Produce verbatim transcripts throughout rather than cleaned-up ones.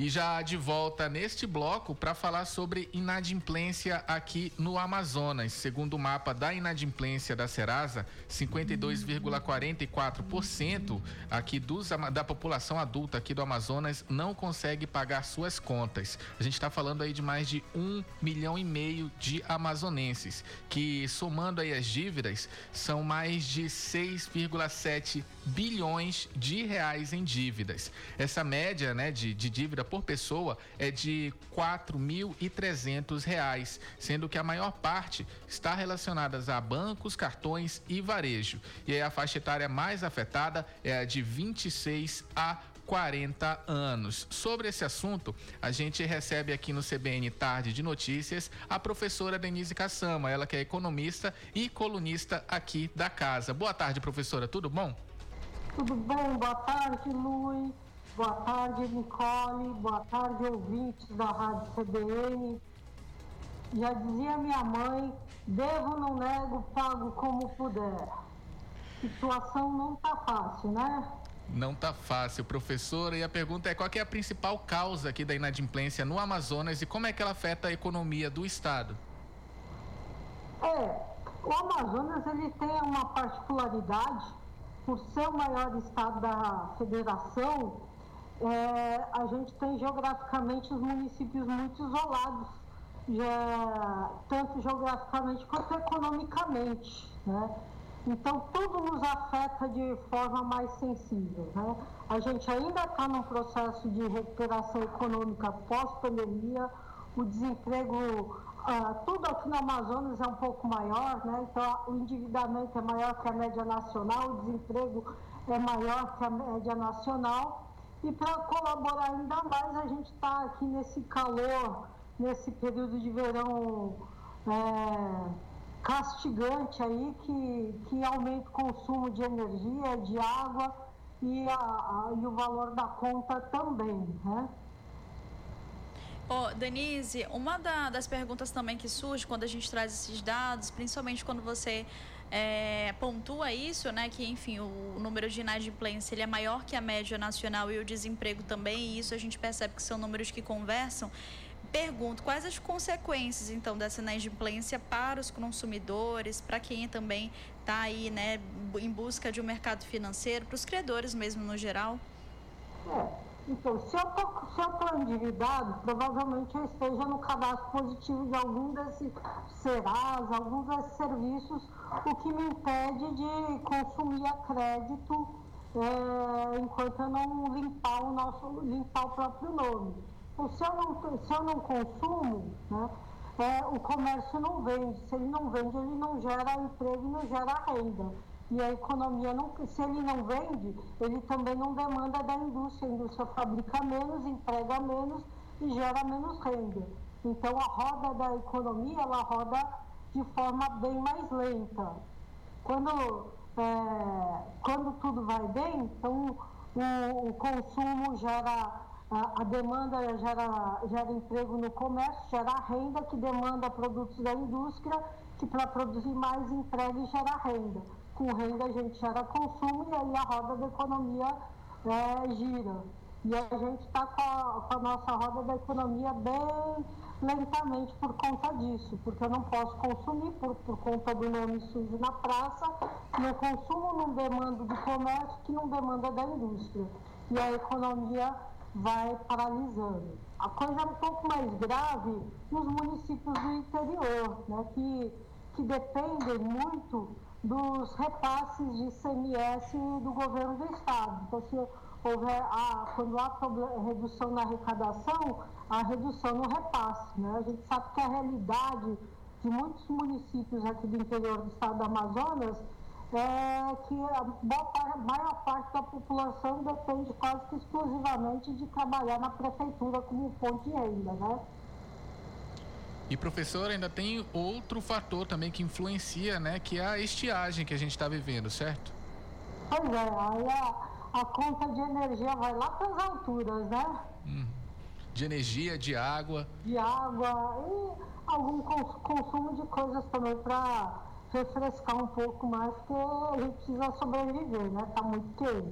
E já de volta neste bloco para falar sobre inadimplência aqui no Amazonas. Segundo o mapa da inadimplência da Serasa, cinquenta e dois vírgula quarenta e quatro por cento aqui dos, da população adulta aqui do Amazonas não consegue pagar suas contas. A gente está falando aí de mais de um milhão e meio de amazonenses, que somando aí as dívidas, são mais de seis vírgula sete bilhões de reais em dívidas. Essa média, né, de, de dívida por pessoa é de quatro mil e trezentos reais, sendo que a maior parte está relacionada a bancos, cartões e varejo. E aí a faixa etária mais afetada é a de vinte e seis a quarenta anos. Sobre esse assunto, a gente recebe aqui no C B N Tarde de Notícias a professora Denise Cassama, ela que é economista e colunista aqui da casa. Boa tarde, professora, tudo bom? Tudo bem, boa tarde, Luiz. Boa tarde, Nicole. Boa tarde, ouvintes da Rádio C B N. Já dizia minha mãe, devo, não nego, pago como puder. Situação não tá fácil, né? Não tá fácil, professora. E a pergunta é, qual que é a principal causa aqui da inadimplência no Amazonas e como é que ela afeta a economia do estado? É, o Amazonas, ele tem uma particularidade. Por ser o maior estado da federação, é, a gente tem geograficamente os municípios muito isolados, já, tanto geograficamente quanto economicamente, né? Então tudo nos afeta de forma mais sensível, né? A gente ainda está num processo de recuperação econômica pós-pandemia, o desemprego, ah, tudo aqui no Amazonas é um pouco maior, né? Então o endividamento é maior que a média nacional, o desemprego é maior que a média nacional, e para colaborar ainda mais a gente está aqui nesse calor, nesse período de verão é, castigante aí, que, que aumenta o consumo de energia, de água e, a, a, e o valor da conta também, né? Oh, Denise, uma da, das perguntas também que surge quando a gente traz esses dados, principalmente quando você é, pontua isso, né, que enfim, o, o número de inadimplência ele é maior que a média nacional e o desemprego também, e isso a gente percebe que são números que conversam. Pergunto, quais as consequências então dessa inadimplência para os consumidores, para quem também está aí, né, em busca de um mercado financeiro, para os credores mesmo no geral? É. Então, se eu estou endividado, provavelmente eu esteja no cadastro positivo de algum desses Serasa, algum desses serviços, o que me impede de consumir a crédito é, enquanto eu não limpar o, nosso, limpar o próprio nome. Então, se eu não, se eu não consumo, né, é, o comércio não vende. Se ele não vende, ele não gera emprego e não gera renda. E a economia, não, se ele não vende, ele também não demanda da indústria. A indústria fabrica menos, emprega menos e gera menos renda. Então a roda da economia, ela roda de forma bem mais lenta. Quando, é, quando tudo vai bem, então o, o consumo gera, a, a demanda gera, gera emprego no comércio, gera renda, que demanda produtos da indústria, que para produzir mais emprega e gera renda. Com renda a gente gera consumo e aí a roda da economia é, gira. E a gente está com, com a nossa roda da economia bem lentamente por conta disso, porque eu não posso consumir por, por conta do nome sujo na praça, não consumo, não demando do comércio, que não demanda da indústria. E a economia vai paralisando. A coisa é um pouco mais grave nos municípios do interior, né, que, que dependem muito dos repasses de I C M S do governo do estado. Então, se houver a, quando há redução na arrecadação, há redução no repasse, né? A gente sabe que a realidade de muitos municípios aqui do interior do estado do Amazonas é que a maior, maior parte da população depende quase que exclusivamente de trabalhar na prefeitura como fonte de renda, né? E, professor, ainda tem outro fator também que influencia, né? Que é a estiagem que a gente está vivendo, certo? Pois é, aí a, a conta de energia vai lá para as alturas, né? Hum. De energia, de água. De água e algum cons- consumo de coisas também para refrescar um pouco mais, porque a gente precisa sobreviver, né? Tá muito quente.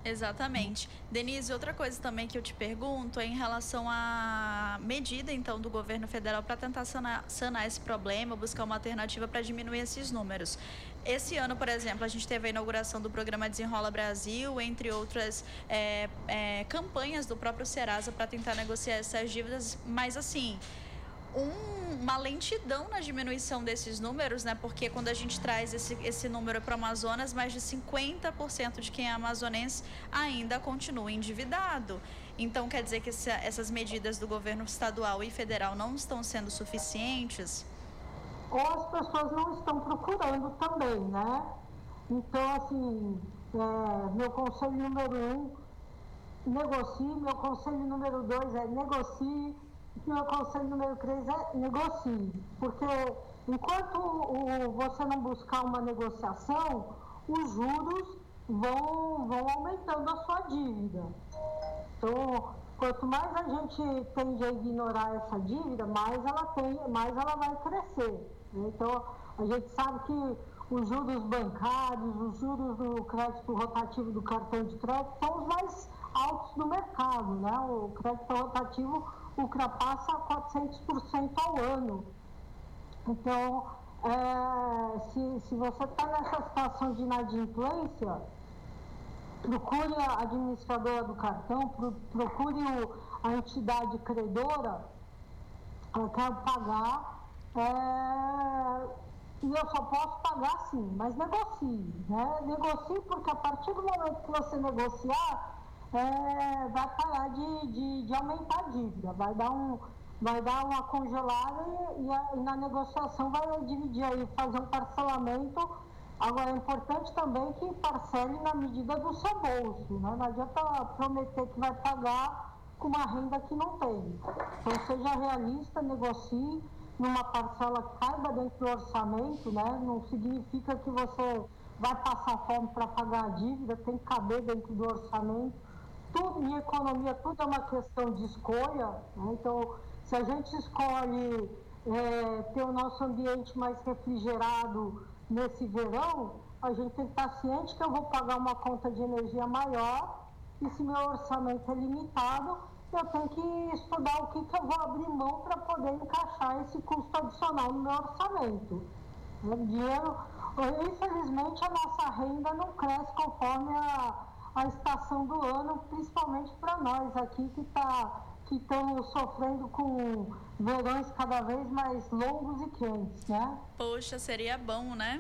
Exatamente. Denise, outra coisa também que eu te pergunto é em relação à medida, então, do governo federal para tentar sanar, sanar esse problema, buscar uma alternativa para diminuir esses números. Esse ano, por exemplo, a gente teve a inauguração do programa Desenrola Brasil, entre outras é, é, campanhas do próprio Serasa para tentar negociar essas dívidas, mas assim... Um, uma lentidão na diminuição desses números, né? Porque quando a gente traz esse, esse número para o Amazonas, mais de cinquenta por cento de quem é amazonense ainda continua endividado. Então, quer dizer que essa, essas medidas do governo estadual e federal não estão sendo suficientes? Ou as pessoas não estão procurando também, né? Então, assim, é, meu conselho número um, negocie. Meu conselho número dois é negocie. Meu conselho número três é negocie, porque enquanto o, você não buscar uma negociação, os juros vão, vão aumentando a sua dívida. Então, quanto mais a gente tende a ignorar essa dívida, mais ela, tem, mais ela vai crescer. Então, a gente sabe que os juros bancários, os juros do crédito rotativo do cartão de crédito são os mais altos do mercado, né? O crédito rotativo ultrapassa quatrocentos por cento ao ano. Então, é, se, se você está nessa situação de inadimplência, procure a administradora do cartão, pro, procure o, a entidade credora, eu quero pagar, é, e eu só posso pagar sim, mas negocie, né? Negocie, porque a partir do momento que você negociar, É, vai parar de, de, de aumentar a dívida, vai dar, um, vai dar uma congelada e, e, a, e na negociação vai dividir aí, fazer um parcelamento. Agora é importante também que parcele na medida do seu bolso, né? Não adianta prometer que vai pagar com uma renda que não tem. Então seja realista, negocie numa parcela que caiba dentro do orçamento, né? Não significa que você vai passar fome para pagar a dívida, tem que caber dentro do orçamento. Tudo, em economia, tudo é uma questão de escolha, né? Então, se a gente escolhe é, ter o nosso ambiente mais refrigerado nesse verão, a gente tem que estar ciente que eu vou pagar uma conta de energia maior e se meu orçamento é limitado, eu tenho que estudar o que, que eu vou abrir mão para poder encaixar esse custo adicional no meu orçamento. O dinheiro, infelizmente, a nossa renda não cresce conforme a a estação do ano, principalmente para nós aqui que tá, que estamos sofrendo com verões cada vez mais longos e quentes, né? Poxa, seria bom, né?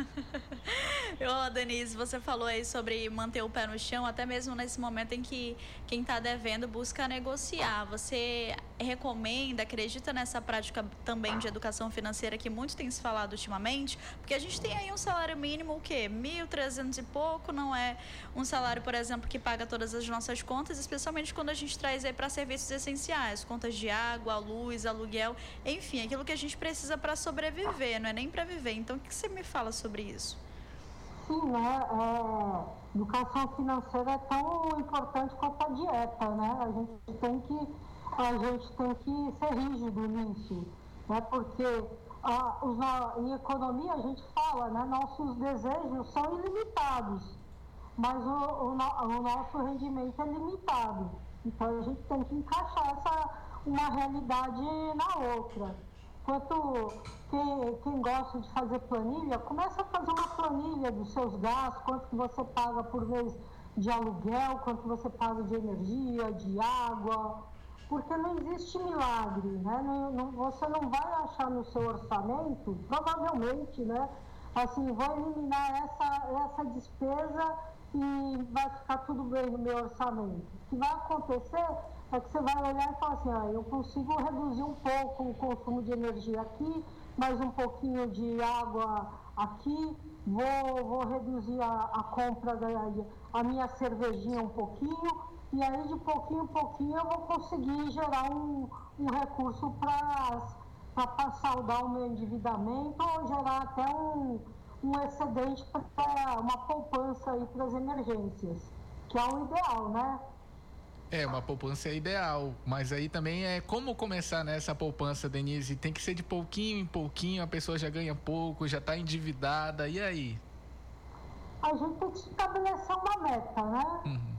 Ô, Denise, você falou aí sobre manter o pé no chão, até mesmo nesse momento em que quem está devendo busca negociar. Você recomenda, acredita nessa prática também de educação financeira que muito tem se falado ultimamente? Porque a gente tem aí um salário mínimo, o quê? mil e trezentos e pouco, não é um salário, por exemplo, que paga todas as nossas contas, especialmente quando a gente traz aí para serviços essenciais, contas de água, luz, aluguel, enfim, aquilo que a gente precisa para sobreviver, não é nem para viver. Então, o que você me fala sobre isso? Sim, né? É, educação financeira é tão importante quanto a dieta, né? A gente tem que, a gente tem que ser rígido nisso, né? Porque a, os, a, em economia a gente fala, né? Nossos desejos são ilimitados, mas o, o, o nosso rendimento é limitado. Então, a gente tem que encaixar essa, uma realidade na outra. Quanto quem, quem gosta de fazer planilha, começa a fazer uma planilha dos seus gastos, quanto que você paga por mês de aluguel, quanto você paga de energia, de água, porque não existe milagre, né? Não, não, você não vai achar no seu orçamento, provavelmente, né? Assim, vou eliminar essa, essa despesa e vai ficar tudo bem no meu orçamento. O que vai acontecer é que você vai olhar e falar assim, ah, eu consigo reduzir um pouco o consumo de energia aqui, mais um pouquinho de água aqui, vou, vou reduzir a, a compra da a minha cervejinha um pouquinho, e aí de pouquinho em pouquinho eu vou conseguir gerar um, um recurso para saldar o meu endividamento ou gerar até um, um excedente para uma poupança aí para as emergências, que é o ideal, né? É, uma poupança é ideal, mas aí também é como começar nessa poupança, Denise? Tem que ser de pouquinho em pouquinho, a pessoa já ganha pouco, já está endividada, e aí? a gente tem que estabelecer uma meta, né? Uhum.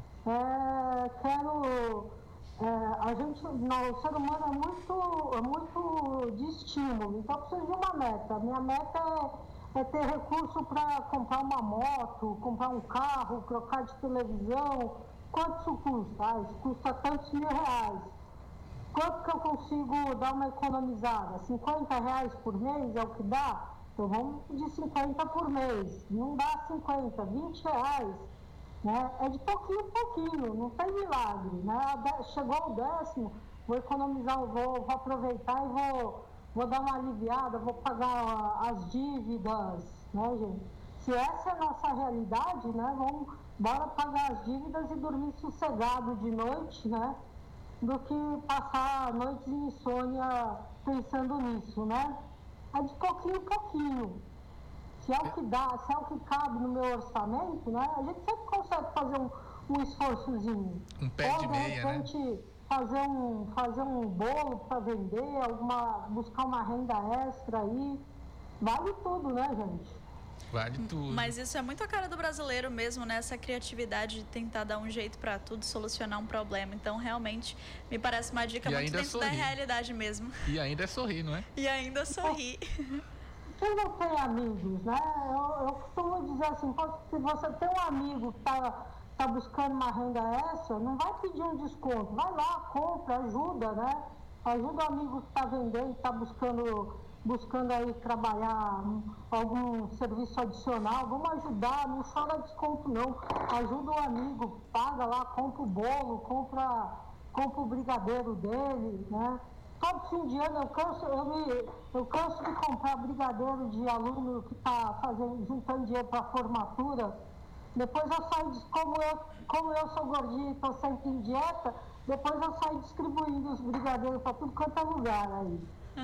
É, quero, é, a gente, não, o ser humano é muito, é muito de estímulo, então precisa de uma meta. Minha meta é, é ter recurso para comprar uma moto, comprar um carro, trocar de televisão. Quanto isso custa? Ah, isso custa tantos mil reais. Quanto que eu consigo dar uma economizada? cinquenta reais por mês é o que dá? Então vamos de cinquenta por mês. Não dá cinquenta, vinte reais. Né? É de pouquinho em pouquinho, não tem milagre. Né? Chegou o décimo, vou economizar, vou, vou aproveitar e vou, vou dar uma aliviada, vou pagar as dívidas. Né, gente? Se essa é a nossa realidade, né, vamos, bora pagar as dívidas e dormir sossegado de noite, né? Do que passar noites de insônia pensando nisso, né? É de pouquinho em pouquinho. Se é o que dá, se é o que cabe no meu orçamento, né? A gente sempre consegue fazer um, um esforçozinho. Um pé Ou, de meia, de repente, né? fazer um, fazer um bolo para vender, alguma, buscar uma renda extra aí. Vale tudo, né, gente? Vale tudo. Mas isso é muito a cara do brasileiro mesmo, né? Essa criatividade de tentar dar um jeito para tudo, solucionar um problema. Então, realmente, me parece uma dica e muito dentro sorrir. da realidade mesmo. E ainda é sorrir, não é? E ainda sorrir. Quem não tem amigos, né? Eu, eu costumo dizer assim, se você tem um amigo que está tá buscando uma renda extra, não vai pedir um desconto. Vai lá, compra, ajuda, né? Ajuda o amigo que está vendendo, está buscando... buscando aí trabalhar algum serviço adicional, vamos ajudar, não chora desconto não, ajuda o amigo, paga lá, compra o bolo, compra, compra o brigadeiro dele, né? Todo fim de ano eu canso, eu, me, eu canso de comprar brigadeiro de aluno que está fazendo, juntando dinheiro para a formatura, depois eu saio, como eu, como eu sou gordinho e estou sempre em dieta, depois eu saio distribuindo os brigadeiros para tudo quanto é lugar aí.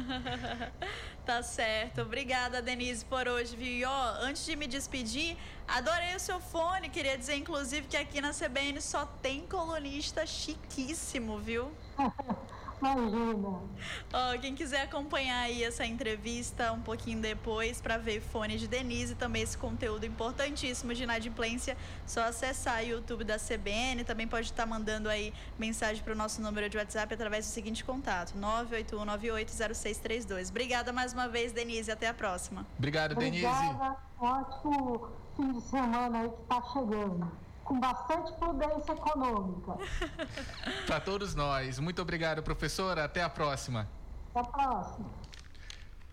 Tá certo, obrigada Denise por hoje, viu? E ó, antes de me despedir, adorei o seu fone, queria dizer inclusive que aqui na C B N só tem colunista chiquíssimo, viu? Imagina. Ó, quem quiser acompanhar aí essa entrevista um pouquinho depois para ver fone de Denise, também esse conteúdo importantíssimo de inadimplência, só acessar o YouTube da C B N, também pode estar mandando aí mensagem para o nosso número de WhatsApp através do seguinte contato, nove oito um nove oito zero seis três dois. Obrigada mais uma vez, Denise, até a próxima. Obrigado, Denise. Obrigada, ótimo fim de semana aí que está chegando. Com bastante prudência econômica. Para todos nós. Muito obrigado, professora. Até a próxima. Até a próxima.